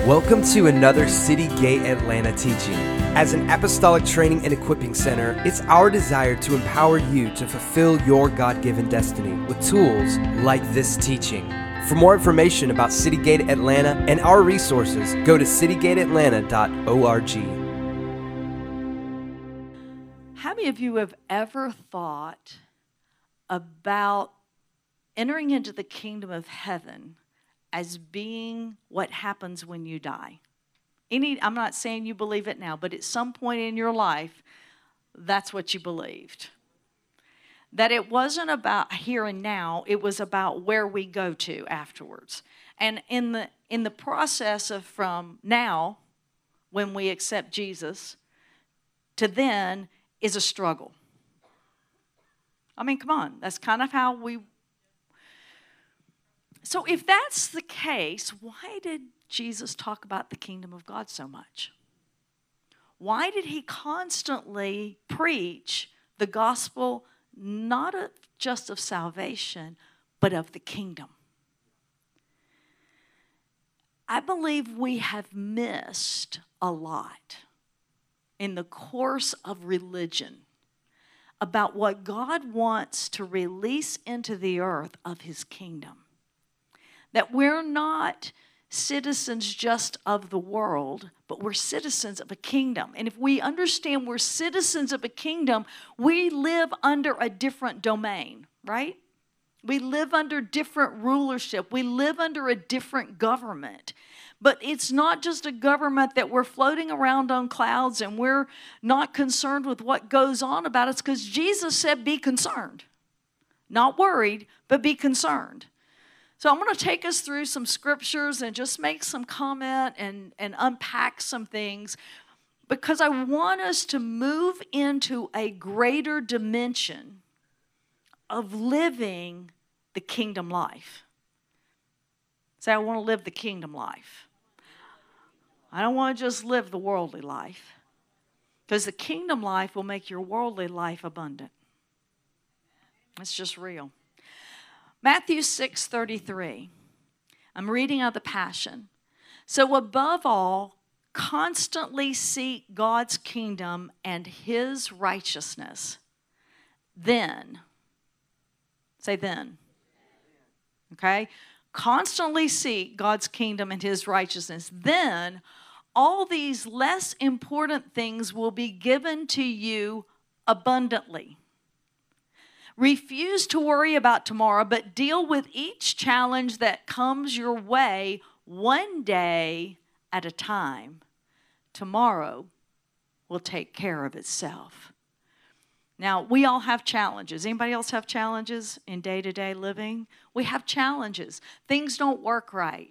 Welcome to another City Gate Atlanta teaching. As an apostolic training and equipping center, it's our desire to empower you to fulfill your God-given destiny with tools like this teaching. For more information about City Gate Atlanta and our resources, go to citygateatlanta.org. How many of you have ever thought about entering into the kingdom of heaven as being what happens when you die? I'm not saying you believe it now, but at some point in your life, that's what you believed. That it wasn't about here and now, it was about where we go to afterwards. And in the process of from now, when we accept Jesus, to then is a struggle. I mean, come on, that's kind of how we... So if that's the case, why did Jesus talk about the kingdom of God so much? Why did he constantly preach the gospel, not just of salvation, but of the kingdom? I believe we have missed a lot in the course of religion about what God wants to release into the earth of his kingdom. That we're not citizens just of the world, but we're citizens of a kingdom. And if we understand we're citizens of a kingdom, we live under a different domain, right? We live under different rulership. We live under a different government. But it's not just a government that we're floating around on clouds and we're not concerned with what goes on about us, because Jesus said, be concerned. Not worried, but be concerned. So I'm going to take us through some scriptures and just make some comment and unpack some things, because I want us to move into a greater dimension of living the kingdom life. Say, I want to live the kingdom life. I don't want to just live the worldly life, because the kingdom life will make your worldly life abundant. It's just real. Matthew 6:33. I'm reading out of the Passion. So above all, constantly seek God's kingdom and his righteousness. Then, say then. Okay? Constantly seek God's kingdom and his righteousness. Then all these less important things will be given to you abundantly. Refuse to worry about tomorrow, but deal with each challenge that comes your way one day at a time. Tomorrow will take care of itself. Now, we all have challenges. Anybody else have challenges in day-to-day living? We have challenges. Things don't work right.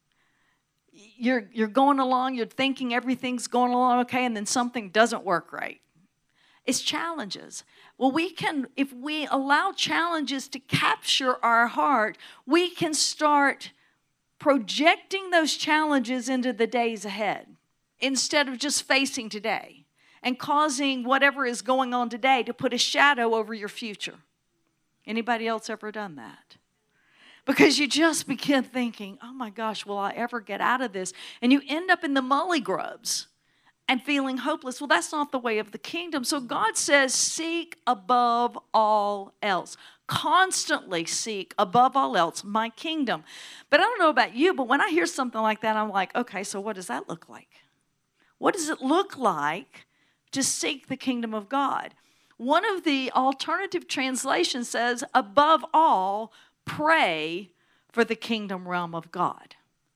You're going along, you're thinking everything's going along okay, and then something doesn't work right. It's challenges. Well, if we allow challenges to capture our heart, we can start projecting those challenges into the days ahead instead of just facing today and causing whatever is going on today to put a shadow over your future. Anybody else ever done that? Because you just begin thinking, oh my gosh, will I ever get out of this? And you end up in the mully grubs and feeling hopeless. Well, that's not the way of the kingdom. So God says, seek above all else. Constantly seek above all else my kingdom. But I don't know about you, but when I hear something like that, I'm like, okay, so what does that look like? What does it look like to seek the kingdom of God? One of the alternative translations says, above all, pray for the kingdom realm of God.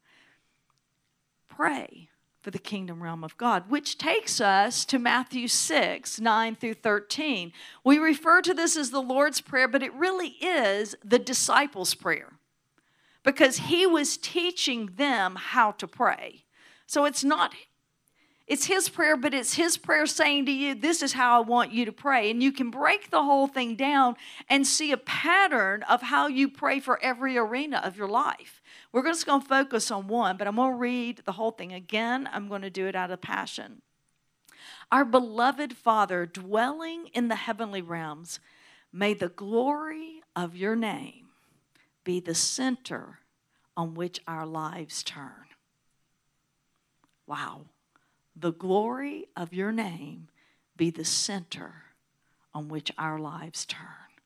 Pray for the kingdom realm of God, which takes us to Matthew 6:9-13. We refer to this as the Lord's Prayer, but it really is the disciples' prayer, because he was teaching them how to pray. So it's his prayer, but it's his prayer saying to you, this is how I want you to pray. And you can break the whole thing down and see a pattern of how you pray for every arena of your life. We're just going to focus on one, but I'm going to read the whole thing again. I'm going to do it out of Passion. Our beloved Father, dwelling in the heavenly realms, may the glory of your name be the center on which our lives turn. Wow. The glory of your name be the center on which our lives turn.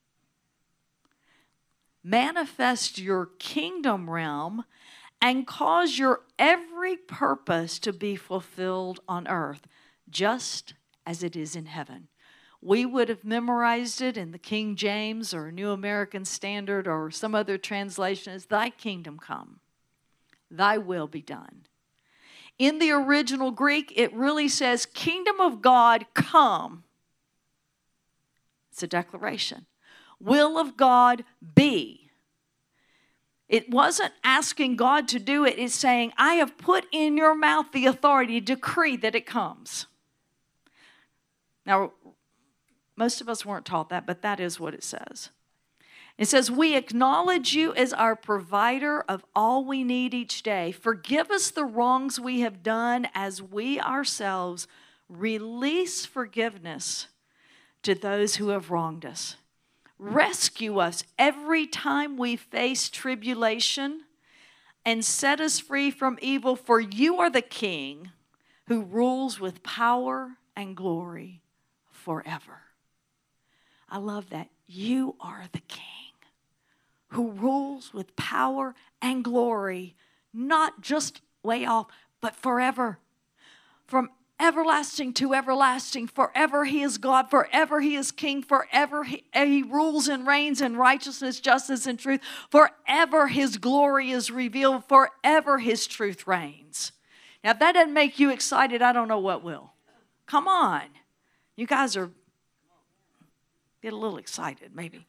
Manifest your kingdom realm and cause your every purpose to be fulfilled on earth, just as it is in heaven. We would have memorized it in the King James or New American Standard or some other translation as thy kingdom come, thy will be done. In the original Greek, it really says, kingdom of God come. It's a declaration. Will of God be. It wasn't asking God to do it. It's saying, I have put in your mouth the authority to decree that it comes. Now, most of us weren't taught that, but that is what it says. It says, we acknowledge you as our provider of all we need each day. Forgive us the wrongs we have done as we ourselves release forgiveness to those who have wronged us. Rescue us every time we face tribulation and set us free from evil, for you are the King who rules with power and glory forever. I love that. You are the King who rules with power and glory, not just way off, but forever. From everlasting to everlasting, forever he is God, forever he is King, forever he rules and reigns in righteousness, justice, and truth. Forever his glory is revealed, forever his truth reigns. Now, if that doesn't make you excited, I don't know what will. Come on. You guys are, get a little excited maybe.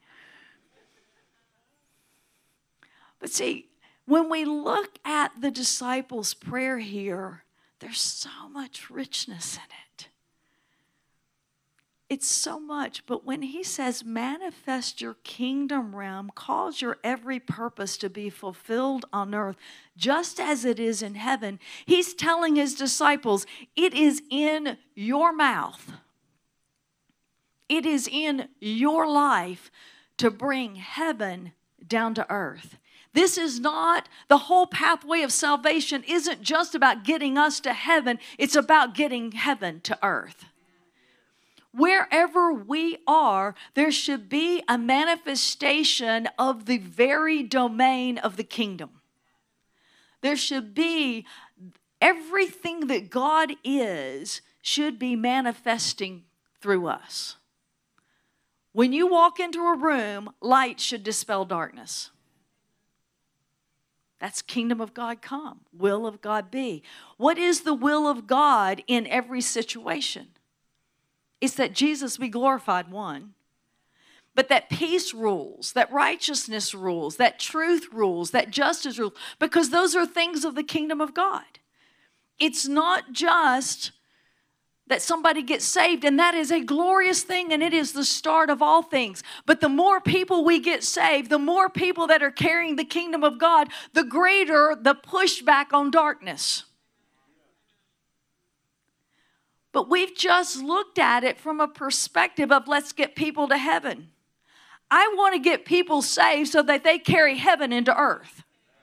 But see, when we look at the disciples' prayer here, there's so much richness in it. It's so much. But when he says, manifest your kingdom realm, cause your every purpose to be fulfilled on earth, just as it is in heaven, he's telling his disciples, it is in your mouth. It is in your life to bring heaven down to earth. This is not, the whole pathway of salvation isn't just about getting us to heaven. It's about getting heaven to earth. Wherever we are, there should be a manifestation of the very domain of the kingdom. There should be, everything that God is should be manifesting through us. When you walk into a room, light should dispel darkness. That's kingdom of God come, will of God be. What is the will of God in every situation? It's that Jesus be glorified, one. But that peace rules, that righteousness rules, that truth rules, that justice rules. Because those are things of the kingdom of God. It's not just that somebody gets saved, and that is a glorious thing, and it is the start of all things. But the more people we get saved, the more people that are carrying the kingdom of God, the greater the pushback on darkness. But we've just looked at it from a perspective of let's get people to heaven. I want to get people saved so that they carry heaven into earth.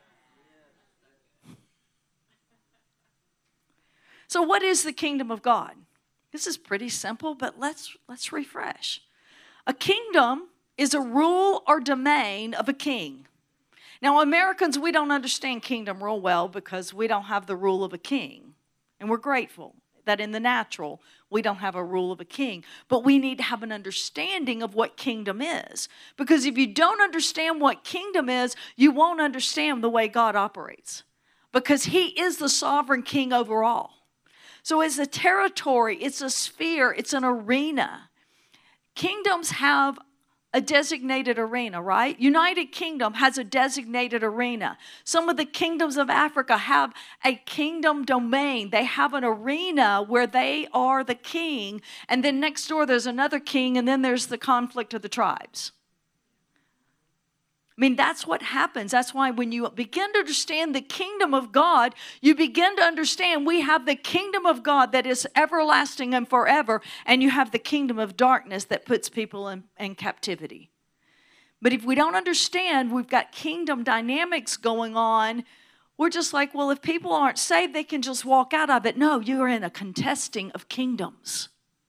So what is the kingdom of God? This is pretty simple, but let's refresh. A kingdom is a rule or domain of a king. Now, Americans, we don't understand kingdom real well because we don't have the rule of a king. And we're grateful that in the natural, we don't have a rule of a king. But we need to have an understanding of what kingdom is. Because if you don't understand what kingdom is, you won't understand the way God operates. Because he is the sovereign king over all. So it's a territory, it's a sphere, it's an arena. Kingdoms have a designated arena, right? United Kingdom has a designated arena. Some of the kingdoms of Africa have a kingdom domain. They have an arena where they are the king, and then next door there's another king, and then there's the conflict of the tribes. I mean, that's what happens. That's why when you begin to understand the kingdom of God, you begin to understand we have the kingdom of God that is everlasting and forever, and you have the kingdom of darkness that puts people in captivity. But if we don't understand we've got kingdom dynamics going on, We're just like, well, if people aren't saved, they can just walk out of it. No, you're in a contesting of kingdoms.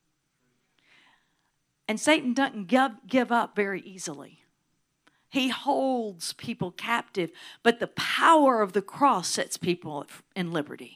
And Satan doesn't give up very easily. He holds people captive, but the power of the cross sets people in liberty.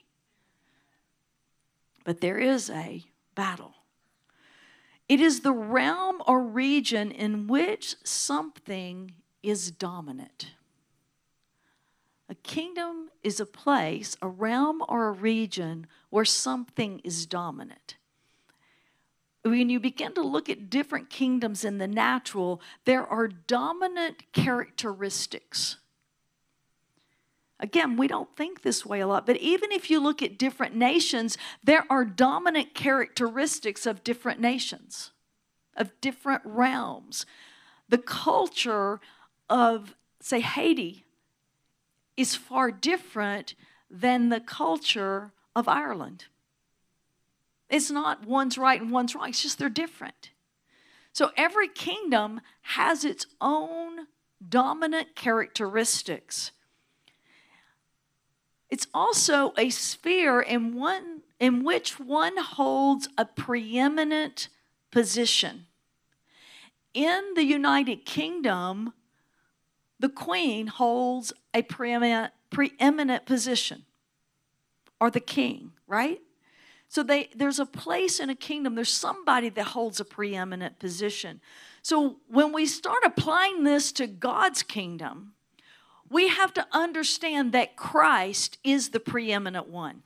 But there is a battle. It is the realm or region in which something is dominant. A kingdom is a place, a realm or a region where something is dominant. When you begin to look at different kingdoms in the natural, there are dominant characteristics. Again, we don't think this way a lot, but even if you look at different nations, there are dominant characteristics of different nations, of different realms. The culture of, say, Haiti is far different than the culture of Ireland. It's not one's right and one's wrong. It's just they're different. So every kingdom has its own dominant characteristics. It's also a sphere in which one holds a preeminent position. In the United Kingdom, the Queen holds a preeminent position, or the king, right? So there's a place in a kingdom, there's somebody that holds a preeminent position. So when we start applying this to God's kingdom, we have to understand that Christ is the preeminent one.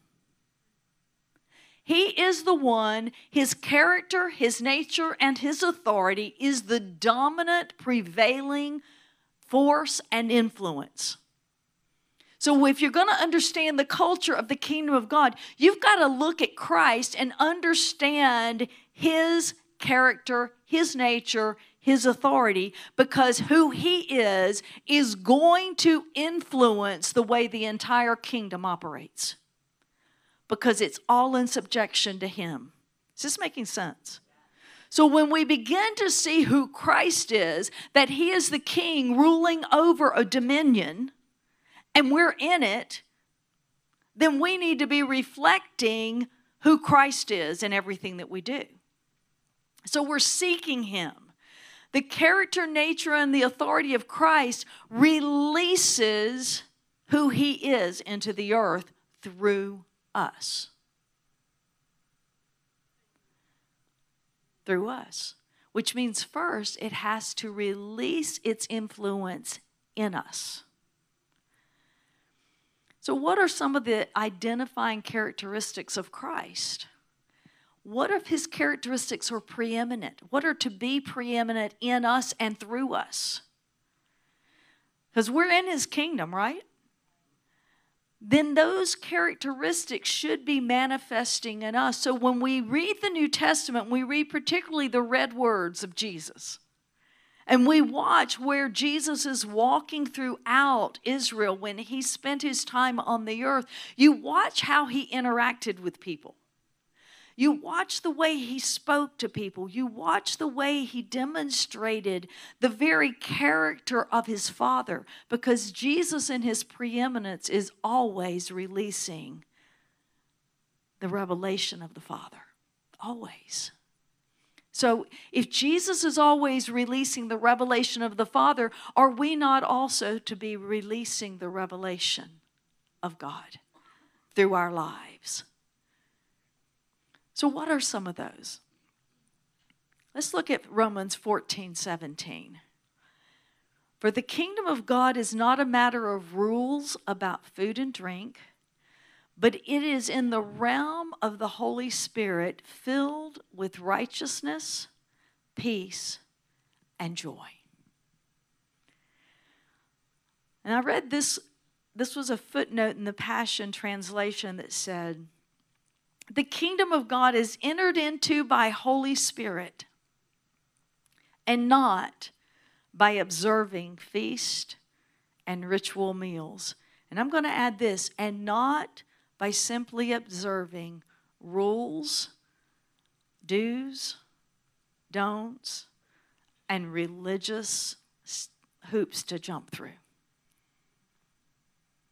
He is the one, his character, his nature, and his authority is the dominant, prevailing force and influence. So if you're going to understand the culture of the kingdom of God, you've got to look at Christ and understand his character, his nature, his authority, because who he is going to influence the way the entire kingdom operates. Because it's all in subjection to him. Is this making sense? So when we begin to see who Christ is, that he is the king ruling over a dominion, and we're in it, then we need to be reflecting who Christ is in everything that we do. So we're seeking him. The character, nature, and the authority of Christ releases who he is into the earth through us. Through us. Which means first it has to release its influence in us. So what are some of the identifying characteristics of Christ? What if his characteristics are preeminent? What are to be preeminent in us and through us? Because we're in his kingdom, right? Then those characteristics should be manifesting in us. So when we read the New Testament, we read particularly the red words of Jesus. And we watch where Jesus is walking throughout Israel when he spent his time on the earth. You watch how he interacted with people. You watch the way he spoke to people. You watch the way he demonstrated the very character of his Father, because Jesus in his preeminence is always releasing the revelation of the Father. Always. So if Jesus is always releasing the revelation of the Father, are we not also to be releasing the revelation of God through our lives? So what are some of those? Let's look at Romans 14:17. For the kingdom of God is not a matter of rules about food and drink, but it is in the realm of the Holy Spirit, filled with righteousness, peace, and joy. And I read this was a footnote in the Passion Translation that said, the kingdom of God is entered into by Holy Spirit and not by observing feast and ritual meals. And I'm going to add this, and not by simply observing rules, do's, don'ts, and religious hoops to jump through.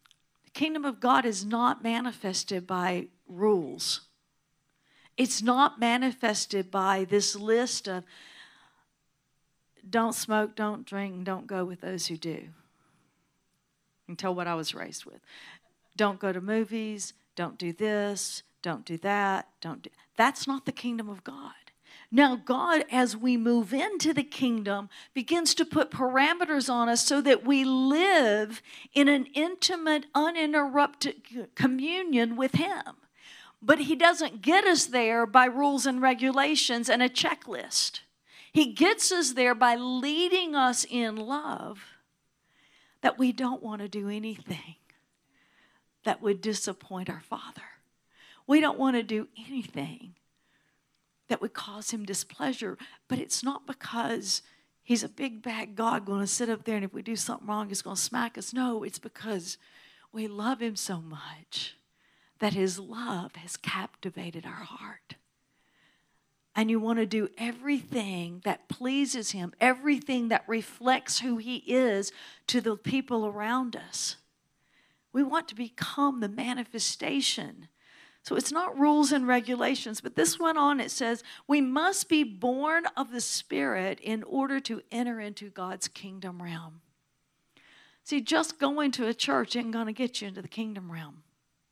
The kingdom of God is not manifested by rules. It's not manifested by this list of don't smoke, don't drink, and don't go with those who do. You can tell what I was raised with. Don't go to movies, don't do this, don't do that, That's not the kingdom of God. Now, God, as we move into the kingdom, begins to put parameters on us so that we live in an intimate, uninterrupted communion with Him. But He doesn't get us there by rules and regulations and a checklist. He gets us there by leading us in love, that we don't want to do anything that would disappoint our Father. We don't want to do anything that would cause Him displeasure. But it's not because He's a big bad God going to sit up there and if we do something wrong, He's going to smack us. No, it's because we love Him so much that His love has captivated our heart. And you want to do everything that pleases Him, everything that reflects who He is to the people around us. We want to become the manifestation. So it's not rules and regulations, but this went on, it says, we must be born of the Spirit in order to enter into God's kingdom realm. See, just going to a church isn't going to get you into the kingdom realm.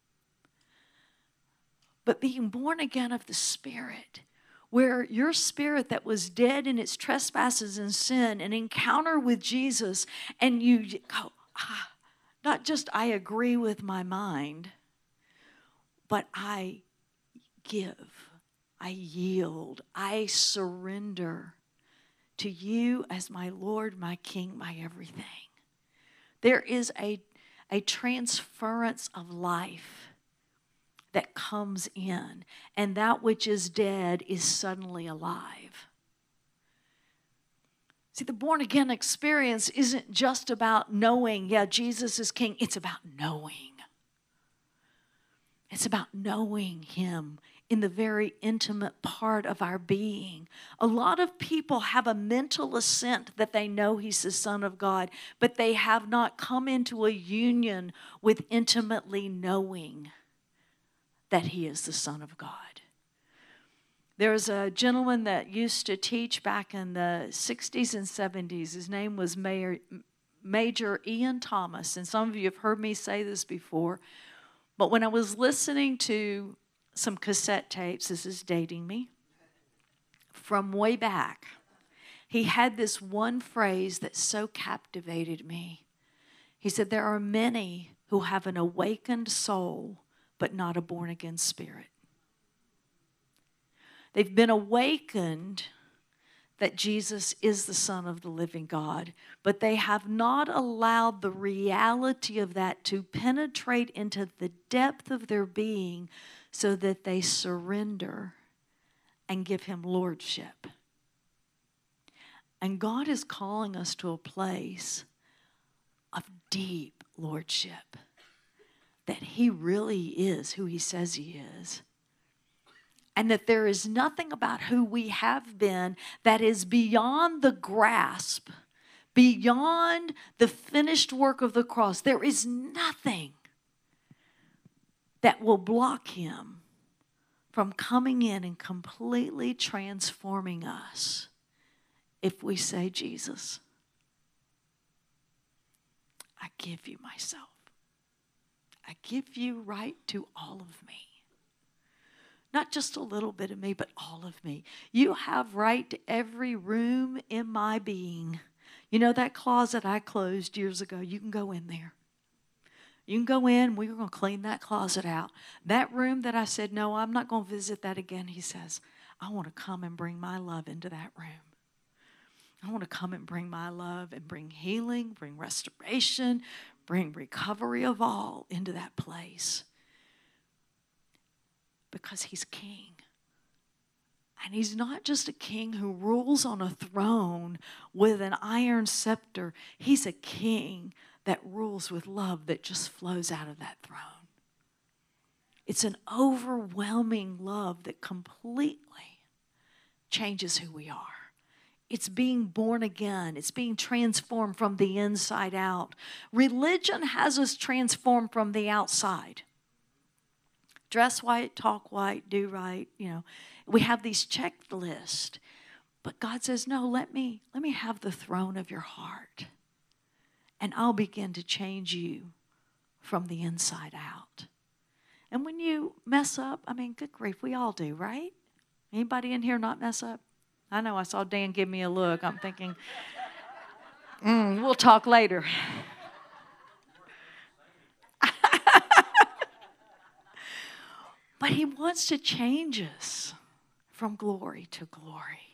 But being born again of the Spirit, where your spirit that was dead in its trespasses and sin, an encounter with Jesus, and you go, not just I agree with my mind, but I give, I yield, I surrender to you as my Lord, my King, my everything. There is a transference of life that comes in, and that which is dead is suddenly alive. See, the born-again experience isn't just about knowing, Jesus is King. It's about knowing. It's about knowing Him in the very intimate part of our being. A lot of people have a mental assent that they know He's the Son of God, but they have not come into a union with intimately knowing that He is the Son of God. There's a gentleman that used to teach back in the 60s and 70s. His name was Major Ian Thomas, and some of you have heard me say this before. But when I was listening to some cassette tapes, this is dating me, from way back, he had this one phrase that so captivated me. He said, there are many who have an awakened soul, but not a born-again spirit. They've been awakened that Jesus is the Son of the living God, but they have not allowed the reality of that to penetrate into the depth of their being so that they surrender and give Him lordship. And God is calling us to a place of deep lordship, that He really is who He says He is. And that there is nothing about who we have been that is beyond the grasp, beyond the finished work of the cross. There is nothing that will block Him from coming in and completely transforming us if we say, Jesus, I give you myself. I give you right to all of me. Not just a little bit of me, but all of me. You have right to every room in my being. You know that closet I closed years ago? You can go in there. You can go in. We're going to clean that closet out. That room that I said, no, I'm not going to visit that again. He says, I want to come and bring my love into that room. I want to come and bring my love and bring healing, bring restoration, bring recovery of all into that place. Because He's King. And He's not just a king who rules on a throne with an iron scepter. He's a king that rules with love that just flows out of that throne. It's an overwhelming love that completely changes who we are It's being born again. It's being transformed from the inside out. Religion has us transformed from the outside. Dress white, talk white, do right. We have these checklists. But God says, no, let me have the throne of your heart. And I'll begin to change you from the inside out. And when you mess up, good grief, we all do, right? Anybody in here not mess up? I know I saw Dan give me a look. I'm thinking, we'll talk later. But he wants to change us from glory to glory.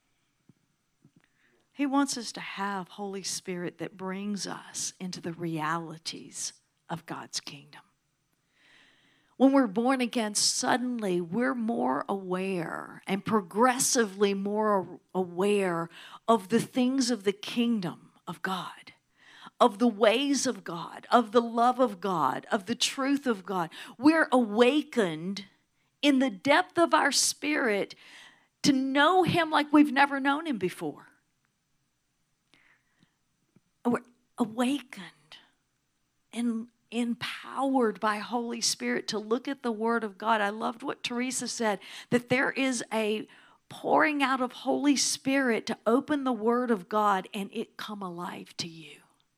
He wants us to have Holy Spirit that brings us into the realities of God's kingdom. When we're born again, suddenly we're more aware and progressively more aware of the things of the kingdom of God, of the ways of God, of the love of God, of the truth of God. We're awakened in the depth of our spirit to know Him like we've never known Him before. We're awakened and empowered by Holy Spirit to look at the Word of God. I loved what Teresa said, that there is a pouring out of Holy Spirit to open the Word of God and it come alive to you.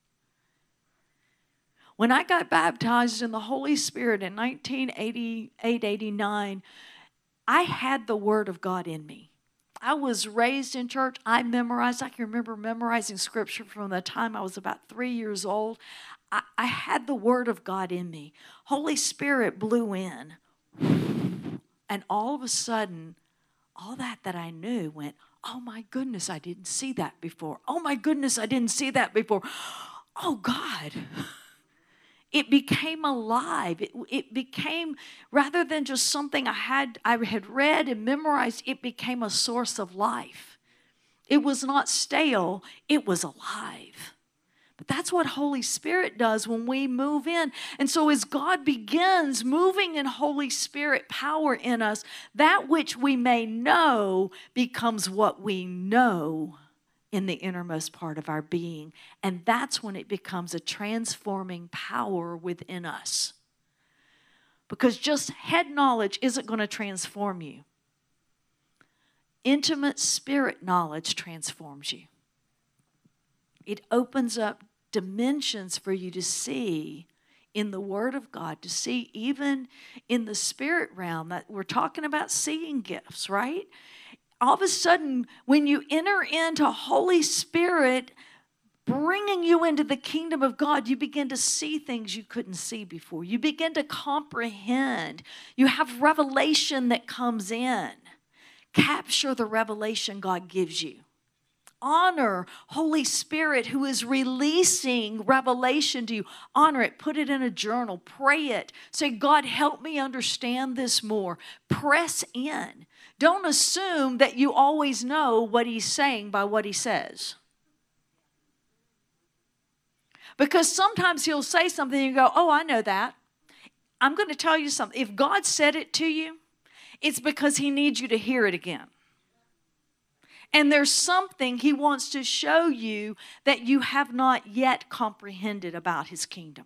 When I got baptized in the Holy Spirit in 1988-89, I had the Word of God in me. I was raised in church. I can remember memorizing Scripture from the time I was about 3 years old. I had the Word of God in me. Holy Spirit blew in. And all of a sudden, all that I knew went, oh my goodness, I didn't see that before. Oh my goodness, I didn't see that before. Oh God. It became alive. It became, rather than just something I had read and memorized, it became a source of life. It was not stale, it was alive. But that's what Holy Spirit does when we move in. And so as God begins moving in Holy Spirit power in us, that which we may know becomes what we know in the innermost part of our being. And that's when it becomes a transforming power within us. Because just head knowledge isn't going to transform you. Intimate spirit knowledge transforms you. It opens up dimensions for you to see in the Word of God, to see even in the spirit realm. That we're talking about seeing gifts, right? All of a sudden, when you enter into Holy Spirit bringing you into the kingdom of God, you begin to see things you couldn't see before. You begin to comprehend. You have revelation that comes in. Capture the revelation God gives you. Honor Holy Spirit who is releasing revelation to you. Honor it. Put it in a journal. Pray it. Say, God, help me understand this more. Press in. Don't assume that you always know what He's saying by what He says. Because sometimes He'll say something and you go, oh, I know that. I'm going to tell you something. If God said it to you, it's because He needs you to hear it again. And there's something He wants to show you that you have not yet comprehended about His kingdom.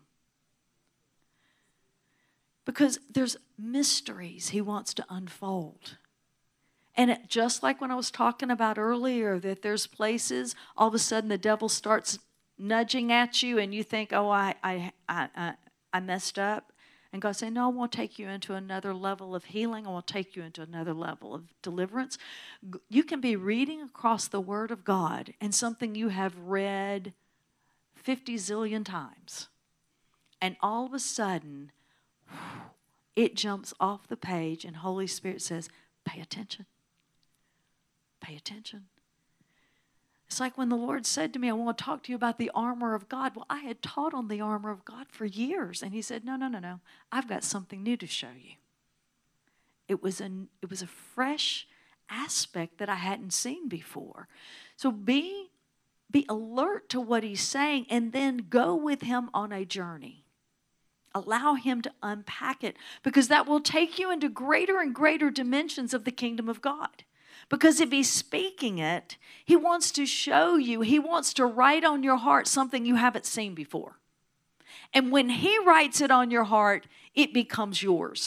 Because there's mysteries He wants to unfold. And just like when I was talking about earlier, that there's places, all of a sudden the devil starts nudging at you and you think, oh, I messed up. And God saying, no, I want to take you into another level of healing. I want to take you into another level of deliverance. You can be reading across the Word of God and something you have read 50 zillion times. And all of a sudden, it jumps off the page and Holy Spirit says, pay attention. Pay attention. It's like when the Lord said to me, I want to talk to you about the armor of God. Well, I had taught on the armor of God for years. And He said, no. I've got something new to show you. It was a fresh aspect that I hadn't seen before. So be alert to what He's saying and then go with Him on a journey. Allow Him to unpack it because that will take you into greater and greater dimensions of the kingdom of God. Because if he's speaking it, he wants to show you, he wants to write on your heart something you haven't seen before. And when he writes it on your heart, it becomes yours.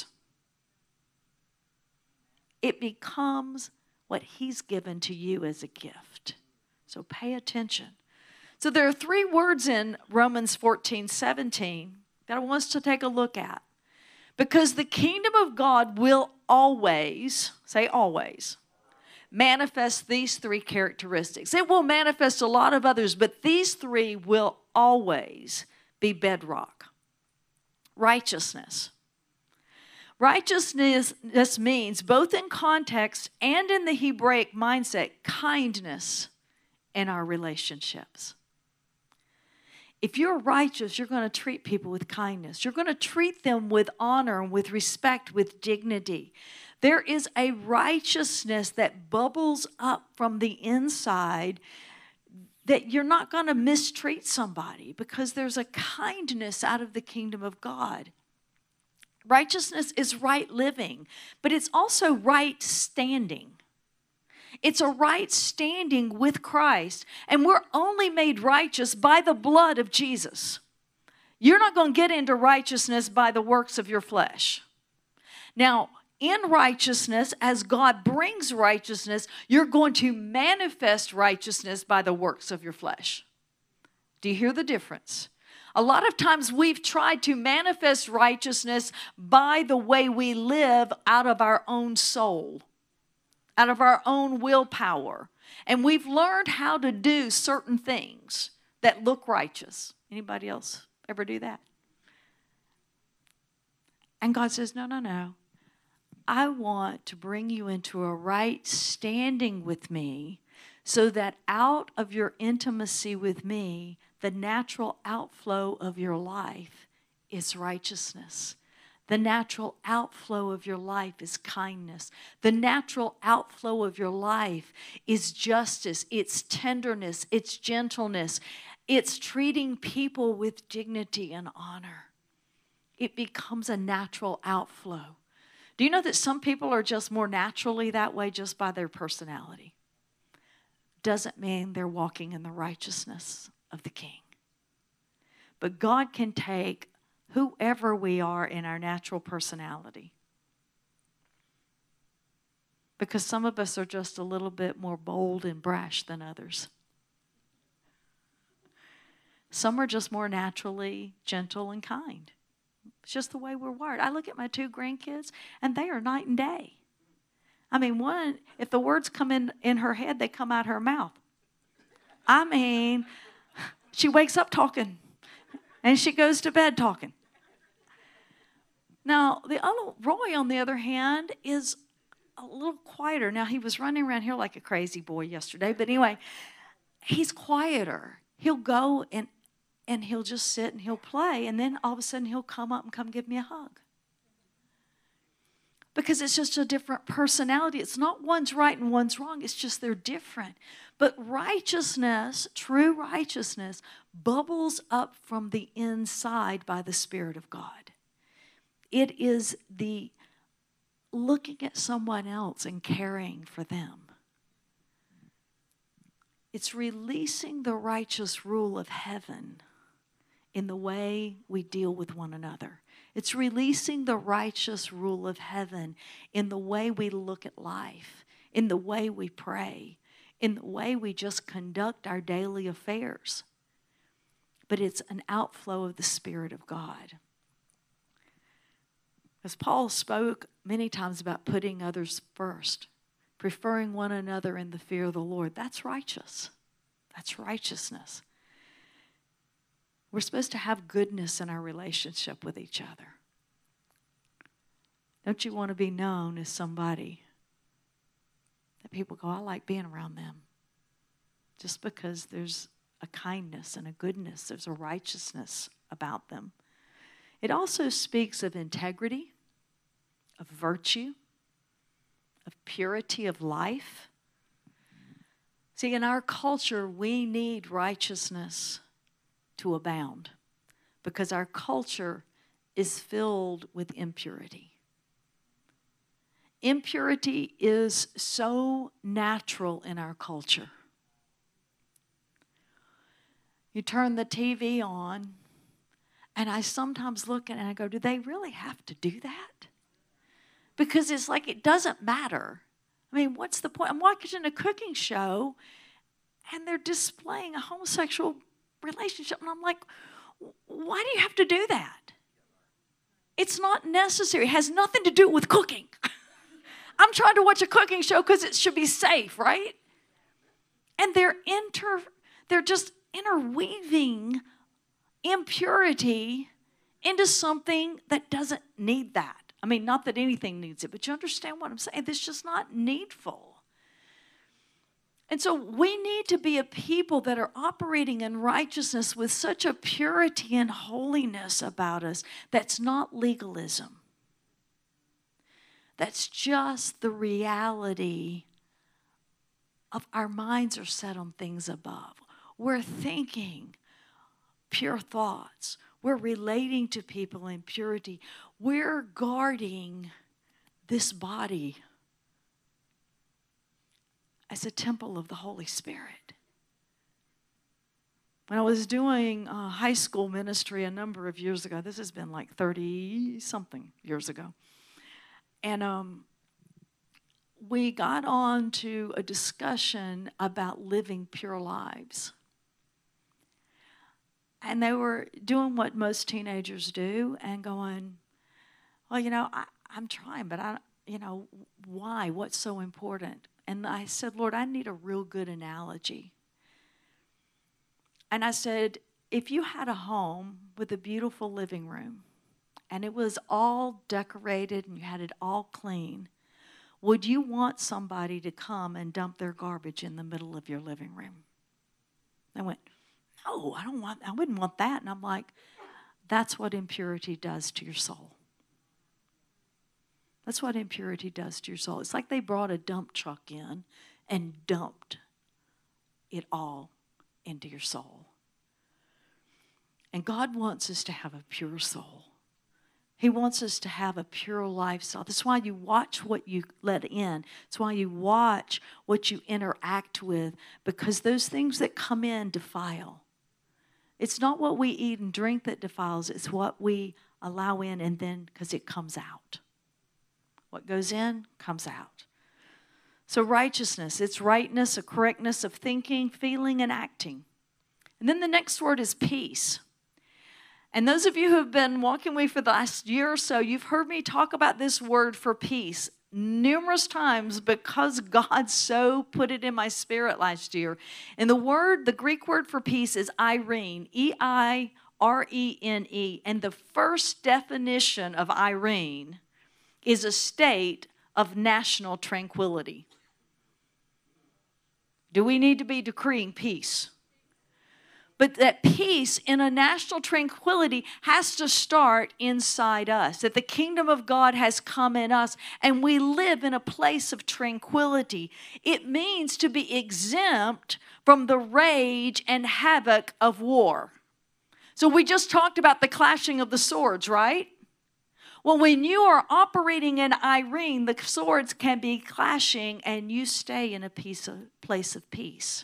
It becomes what he's given to you as a gift. So pay attention. So there are 3 words in Romans 14:17 that I want us to take a look at. Because the kingdom of God will always, say always, manifest these 3 characteristics. It will manifest a lot of others, but these 3 will always be bedrock. Righteousness. Righteousness means, both in context and in the Hebraic mindset, kindness in our relationships. If you're righteous, you're going to treat people with kindness. You're going to treat them with honor and with respect, with dignity. There is a righteousness that bubbles up from the inside that you're not going to mistreat somebody because there's a kindness out of the kingdom of God. Righteousness is right living, but it's also right standing. It's a right standing with Christ, and we're only made righteous by the blood of Jesus. You're not going to get into righteousness by the works of your flesh. Now, in righteousness, as God brings righteousness, you're going to manifest righteousness by the works of your flesh. Do you hear the difference? A lot of times we've tried to manifest righteousness by the way we live out of our own soul, out of our own willpower. And we've learned how to do certain things that look righteous. Anybody else ever do that? And God says, no. I want to bring you into a right standing with me so that out of your intimacy with me, the natural outflow of your life is righteousness. The natural outflow of your life is kindness. The natural outflow of your life is justice. It's tenderness. It's gentleness. It's treating people with dignity and honor. It becomes a natural outflow. Do you know that some people are just more naturally that way just by their personality? Doesn't mean they're walking in the righteousness of the King. But God can take whoever we are in our natural personality. Because some of us are just a little bit more bold and brash than others. Some are just more naturally gentle and kind. It's just the way we're wired. I look at my 2 grandkids, and they are night and day. I mean, one, if the words come in her head, they come out her mouth. I mean, she wakes up talking, and she goes to bed talking. Now, the other Roy, on the other hand, is a little quieter. Now, he was running around here like a crazy boy yesterday, but anyway, he's quieter. He'll go and he'll just sit and he'll play, and then all of a sudden he'll come up and come give me a hug. Because it's just a different personality. It's not one's right and one's wrong. It's just they're different. But righteousness, true righteousness, bubbles up from the inside by the Spirit of God. It is the looking at someone else and caring for them. It's releasing the righteous rule of heaven in the way we deal with one another. It's releasing the righteous rule of heaven in the way we look at life, in the way we pray, in the way we just conduct our daily affairs. But it's an outflow of the Spirit of God. As Paul spoke many times about putting others first, preferring one another in the fear of the Lord, that's righteous. That's righteousness. We're supposed to have goodness in our relationship with each other. Don't you want to be known as somebody that people go, I like being around them? Just because there's a kindness and a goodness, there's a righteousness about them. It also speaks of integrity, of virtue, of purity of life. See, in our culture, we need righteousness to abound because our culture is filled with impurity. impurity is so natural in our culture. You turn the TV on, and I sometimes look at it and I go, do they really have to do that? Because it's like it doesn't matter. I mean, what's the point? I'm watching a cooking show, and they're displaying a homosexual relationship. And I'm like, why do you have to do that? It's not necessary. It has nothing to do with cooking. I'm trying to watch a cooking show because it should be safe, right? And they're just interweaving impurity into something that doesn't need that. I mean, not that anything needs it, but you understand what I'm saying? It's just not needful. And so we need to be a people that are operating in righteousness with such a purity and holiness about us that's not legalism. That's just the reality of our minds are set on things above. We're thinking pure thoughts. We're relating to people in purity. We're guarding this body as a temple of the Holy Spirit. When I was doing high school ministry a number of years ago, this has been like 30-something years ago, and we got on to a discussion about living pure lives. And they were doing what most teenagers do and going, well, I'm trying, but why? What's so important? And I said, Lord, I need a real good analogy. And I said, if you had a home with a beautiful living room and it was all decorated and you had it all clean, would you want somebody to come and dump their garbage in the middle of your living room? They went, no, I wouldn't want that. And I'm like, that's what impurity does to your soul. That's what impurity does to your soul. It's like they brought a dump truck in and dumped it all into your soul. And God wants us to have a pure soul. He wants us to have a pure lifestyle. That's why you watch what you let in. That's why you watch what you interact with, because those things that come in defile. It's not what we eat and drink that defiles. It's what we allow in, and then because it comes out. What goes in comes out. So righteousness, it's rightness, a correctness of thinking, feeling, and acting. And then the next word is peace. And those of you who have been walking with me for the last year or so, you've heard me talk about this word for peace numerous times because God so put it in my spirit last year. And the Greek word for peace is Irene, E-I-R-E-N-E. And the first definition of Irene is a state of national tranquility. Do we need to be decreeing peace? But that peace in a national tranquility has to start inside us. That the kingdom of God has come in us and we live in a place of tranquility. It means to be exempt from the rage and havoc of war. So we just talked about the clashing of the swords, right? Well, when you are operating in Irene, the swords can be clashing and you stay in a place of peace.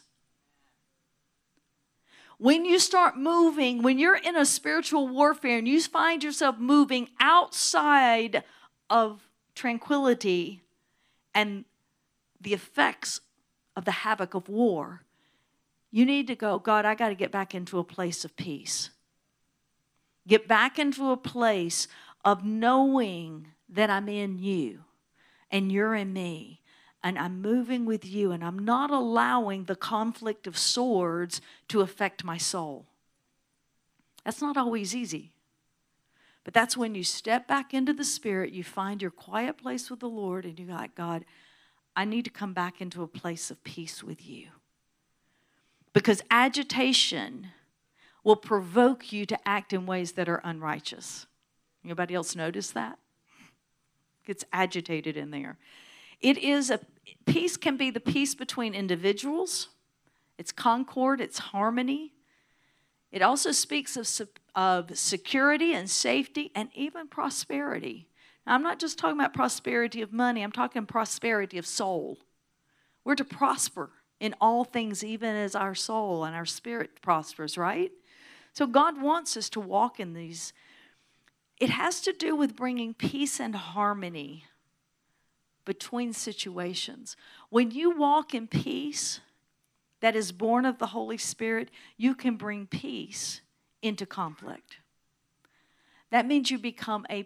When you start moving, when you're in a spiritual warfare and you find yourself moving outside of tranquility and the effects of the havoc of war, you need to go, God, I got to get back into a place of peace. Get back into a place of knowing that I'm in you and you're in me. And I'm moving with you, and I'm not allowing the conflict of swords to affect my soul. That's not always easy. But that's when you step back into the Spirit, you find your quiet place with the Lord, and you're like, God, I need to come back into a place of peace with you. Because agitation will provoke you to act in ways that are unrighteous. Anybody else notice that? It's agitated in there. Peace can be the peace between individuals. It's concord, it's harmony. It also speaks of security and safety and even prosperity. I'm not just talking about prosperity of money. I'm talking prosperity of soul. We're to prosper in all things, even as our soul and our spirit prospers, right? So God wants us to walk in these. It has to do with bringing peace and harmony between situations. When you walk in peace that is born of the Holy Spirit, you can bring peace into conflict. That means you become a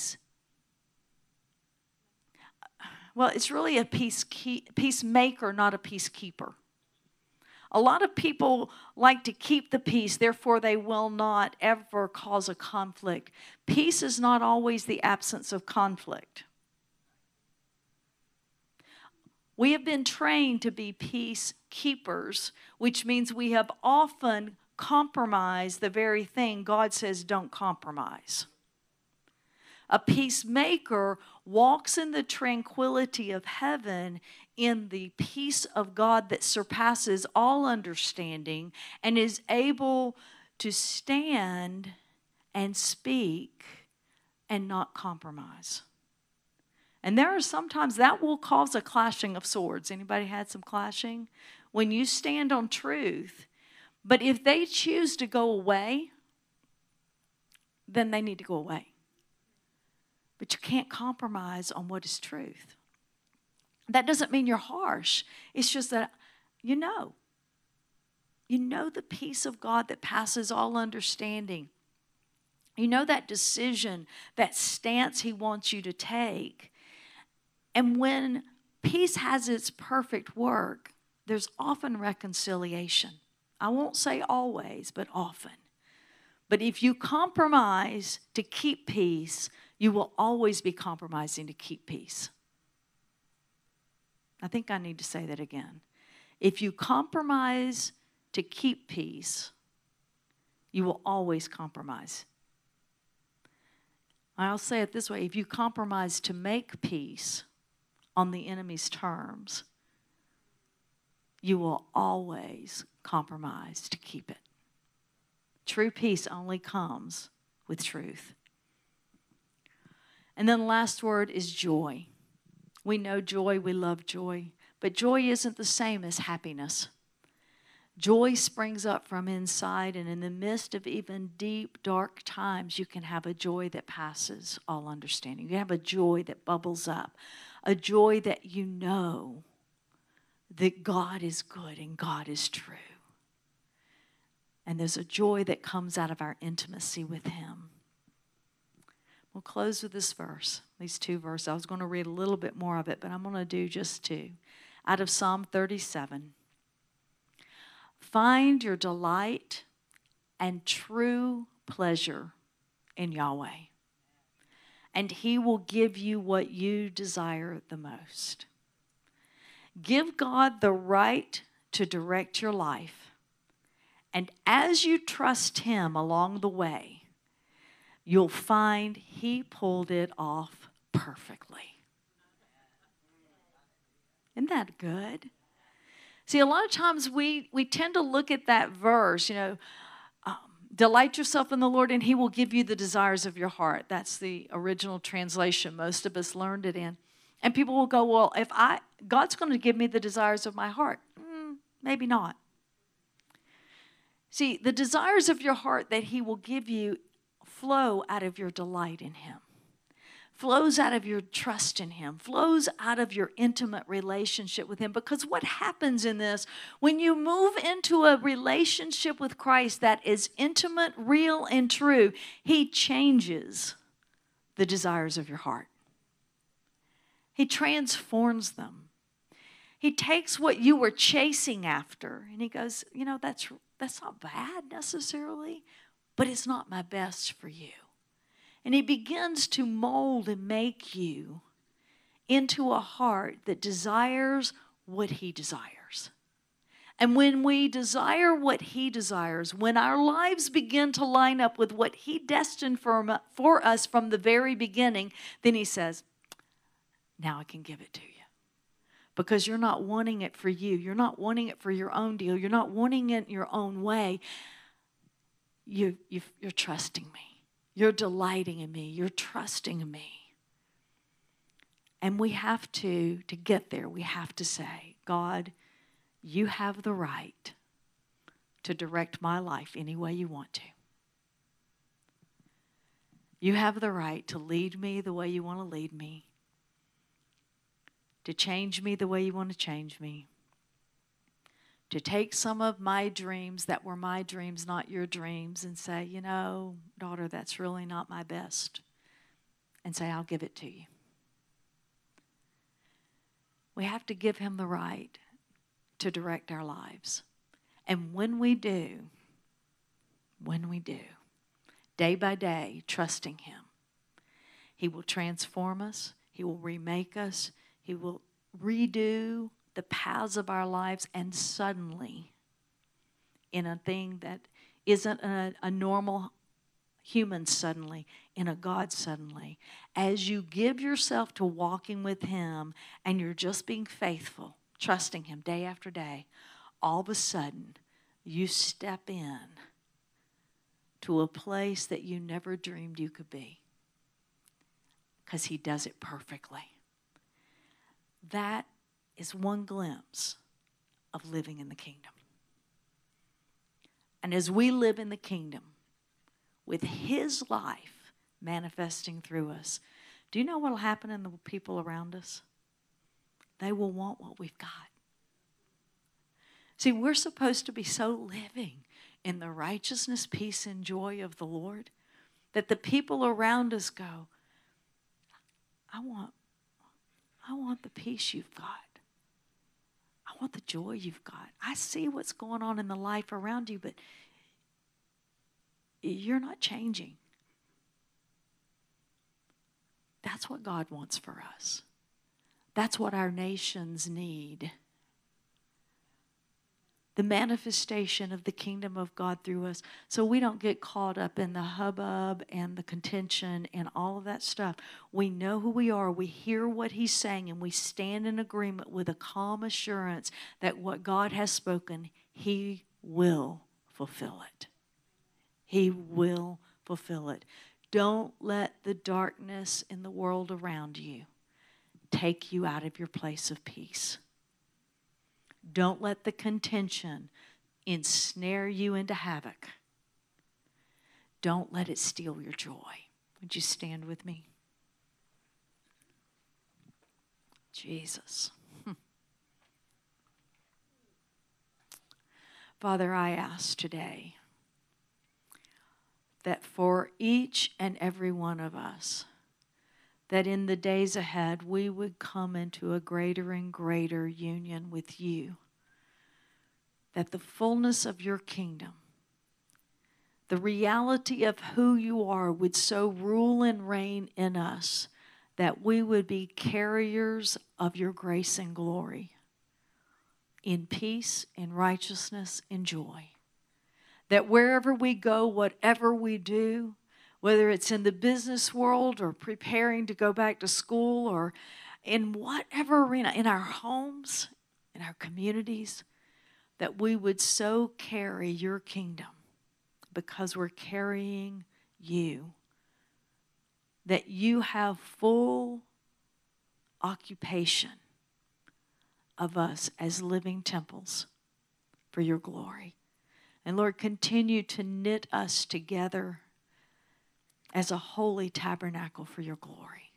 it's really a peacemaker, not a peacekeeper. A lot of people like to keep the peace, therefore they will not ever cause a conflict. Peace is not always the absence of conflict. We have been trained to be peacekeepers, which means we have often compromised the very thing God says don't compromise. A peacemaker walks in the tranquility of heaven, in the peace of God that surpasses all understanding, and is able to stand and speak and not compromise. And there are sometimes that will cause a clashing of swords. Anybody had some clashing? When you stand on truth, but if they choose to go away, then they need to go away. But you can't compromise on what is truth. That doesn't mean you're harsh. It's just that you know the peace of God that passes all understanding. You know that decision, that stance He wants you to take. And when peace has its perfect work, there's often reconciliation. I won't say always, but often. But if you compromise to keep peace, you will always be compromising to keep peace. I think I need to say that again. If you compromise to keep peace, you will always compromise. I'll say it this way. If you compromise to make peace on the enemy's terms, you will always compromise to keep it. True peace only comes with truth. And then the last word is joy. We know joy, we love joy, but joy isn't the same as happiness. Joy springs up from inside, and in the midst of even deep, dark times, you can have a joy that passes all understanding. You have a joy that bubbles up, a joy that you know that God is good and God is true. And there's a joy that comes out of our intimacy with Him. We'll close with this verse, these two verses. I was going to read a little bit more of it, but I'm going to do just two. Out of Psalm 37. Find your delight and true pleasure in Yahweh, and He will give you what you desire the most. Give God the right to direct your life, and as you trust Him along the way, you'll find He pulled it off perfectly. Isn't that good? See, a lot of times we tend to look at that verse, delight yourself in the Lord and He will give you the desires of your heart. That's the original translation most of us learned it in. And people will go, well, God's going to give me the desires of my heart. Maybe not. See, the desires of your heart that He will give you flow out of your delight in Him, flows out of your trust in Him, flows out of your intimate relationship with Him. Because what happens in this, when you move into a relationship with Christ that is intimate, real, and true, He changes the desires of your heart. He transforms them. He takes what you were chasing after and He goes, that's not bad necessarily, but it's not my best for you. And He begins to mold and make you into a heart that desires what He desires. And when we desire what He desires, when our lives begin to line up with what He destined for us from the very beginning, then He says, now I can give it to you. Because you're not wanting it for you. You're not wanting it for your own deal. You're not wanting it your own way. You're trusting me. You're delighting in me. You're trusting in me. And we have to get there, we have to say, God, you have the right to direct my life any way you want to. You have the right to lead me the way you want to lead me, to change me the way you want to change me, to take some of my dreams that were my dreams, not your dreams, and say, you know, daughter, that's really not my best, and say, I'll give it to you. We have to give him the right to direct our lives. And when we do, day by day, trusting him, he will transform us, he will remake us, he will redo the paths of our lives, and suddenly, in a thing that isn't a normal human suddenly, in a God suddenly, as you give yourself to walking with him and you're just being faithful, trusting him day after day, all of a sudden you step in to a place that you never dreamed you could be, because he does it perfectly. That is one glimpse of living in the kingdom. And as we live in the kingdom, with his life manifesting through us, do you know what will happen in the people around us? They will want what we've got. See, we're supposed to be so living in the righteousness, peace, and joy of the Lord that the people around us go, I want the peace you've got. I want the joy you've got. I see what's going on in the life around you, but you're not changing. That's what God wants for us. That's what our nations need. The manifestation of the kingdom of God through us, so we don't get caught up in the hubbub and the contention and all of that stuff. We know who we are, we hear what he's saying, and we stand in agreement with a calm assurance that what God has spoken, he will fulfill it. He will fulfill it. Don't let the darkness in the world around you take you out of your place of peace. Don't let the contention ensnare you into havoc. Don't let it steal your joy. Would you stand with me? Jesus. Father, I ask today that for each and every one of us, that in the days ahead we would come into a greater and greater union with you. That the fullness of your kingdom, the reality of who you are, would so rule and reign in us that we would be carriers of your grace and glory in peace, in righteousness, in joy. That wherever we go, whatever we do, whether it's in the business world or preparing to go back to school or in whatever arena, in our homes, in our communities, that we would so carry your kingdom because we're carrying you. That you have full occupation of us as living temples for your glory. And Lord, continue to knit us together as a holy tabernacle for your glory.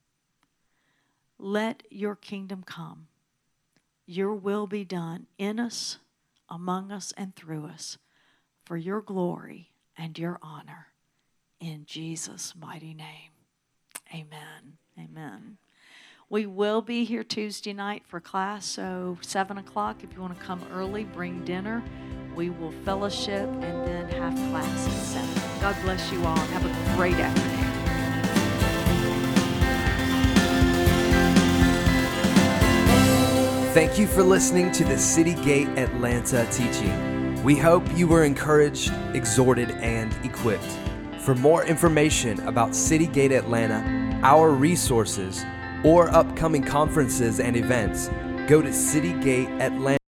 Let your kingdom come. Your will be done in us, among us, and through us for your glory and your honor. In Jesus' mighty name, amen. Amen. We will be here Tuesday night for class, so 7 o'clock. If you want to come early, bring dinner. We will fellowship and then have class at 7. God bless you all and have a great afternoon. Thank you for listening to the City Gate Atlanta teaching. We hope you were encouraged, exhorted, and equipped. For more information about City Gate Atlanta, our resources, or upcoming conferences and events, go to citygateatlanta.com.